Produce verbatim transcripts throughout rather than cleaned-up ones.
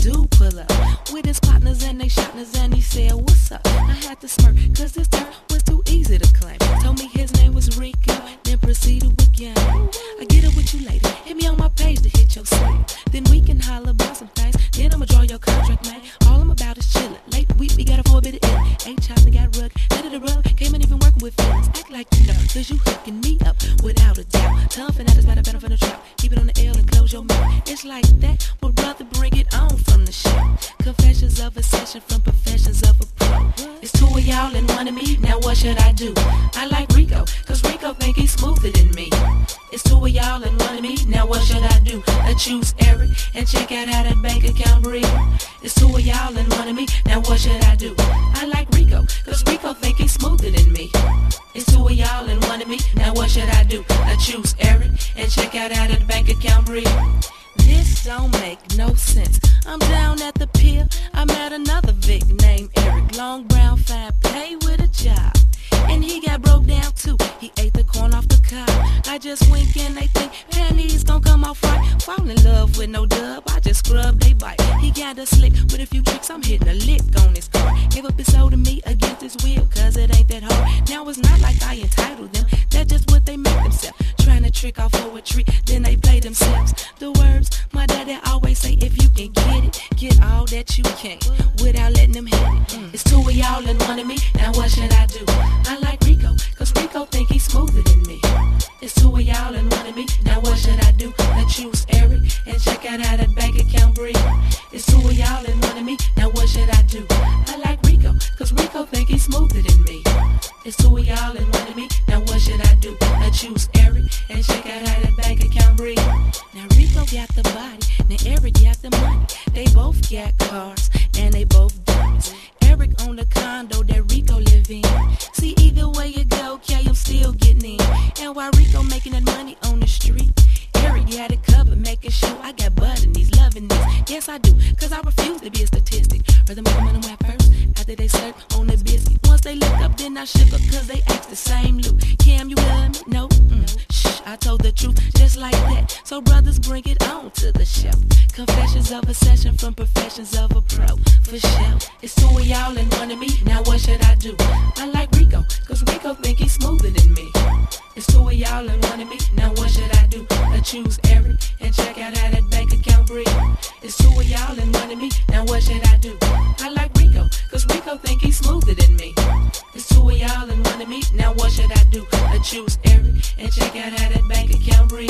do pull up with his partners and they shotners, and he said, what's up? I had to smirk, cause this turn was too easy to claim. Told me his name was Rico, then proceeded with game. I get it with you later, hit me on my page to hit your sale. Then we can holler about some things, then I'ma draw your contract, man. All I'm about is chillin'. Late week, we got a four bit of illin'. Ain't choppin', got rug, let it rub. Came in even working with feelings. Act like you know, cause you hooking me up without a doubt. Tough and that is better, better for the trap. Keep it on the L and close your mouth. It's like that, well brother, bring it on from the show. Confessions of a session from professions of a pro. It's two of y'all and one of me, now what should I do? I like Rico, cause Rico think he's smoother than me. It's two of y'all and one of me, now what should I do? I choose Eric and check out how that bank account breathe. It's two of y'all and one of me, now what should I do? I like Rico, cause Rico think he's smoother than me. It's two of y'all and one of me, now what should I do? I choose Eric and check out how that bank account breathe. This don't make no sense. I'm down at the pier, I met another Vic named Eric. Long brown, fine, pay with a job. And he got broke down too, he ate the corn off the cob. I just wink and they think panties gon' come off right. Fall in love with no dub, I just scrub they bite. He got a slick with a few tricks, I'm hitting a lick on his car. Gave up his soul to me against his will, cause it ain't that hard. Now it's not like I entitled them, that's just what they make themselves. Trying to trick off poetry, then they play themselves. The words my daddy always say, if you can get it, get all that you can, without letting them hit it. Mm. It's two of y'all and one of me, now what should I do? I like Rico, cause Rico think he's smoother than me. It's two of y'all and one of me, now what should I do? I choose Eric and check out how that bank account breathe. It's two of y'all and one of me, now what should I do? I like Rico, cause Rico think he's smoother than me. It's two of y'all and one of me, now what should I do? I choose Eric and check out how that bank account breathe. Now Rico got the body, now Eric got the money. They both got cars and they both diamonds. Eric on the condo that Rico live in. See, either way you go, K, I'm still getting in. And while Rico making that money on the street, Eric got it covered, making sure I got butt and he's loving this. Yes, I do, cause I refuse to be a statistic. Rather make them on the first, after they slurp on the biscuit. Once they look up, then I shook up, cause they ask the same loot. Cam, you love me? No? Mm. Shh, I told the truth, just like that. So brothers, bring it on to the show. Confessions of a session from professions of a pro. For sure, it's two of y'all and one of me, now what should I do? I like Rico, cause Rico think he's smoother than me. It's two of y'all and one of me, now what should I do? I choose Eric and check out how that bank account breathe. It's two of y'all and one of me, now what should I do? I like Rico, cause Rico think he's smoother than me. It's two of y'all and one of me, now what should I do? I choose Eric and check out how that bank account breathe.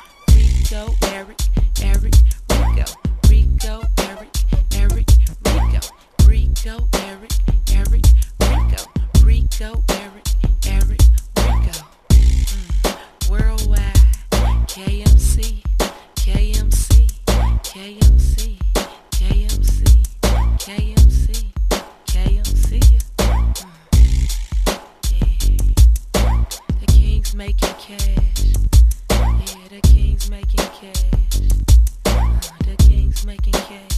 Rico, Eric, Eric, Rico, Rico, Eric, Eric, Rico, Rico, Eric, Eric, Rico, Rico, Eric, Eric, Rico. Mm. Worldwide, K M C, K M C, K M C, K M C, K M C, K M C. Mm. Yeah. The King's making cash. Yeah, the King's making cash. Uh, the King's making cash.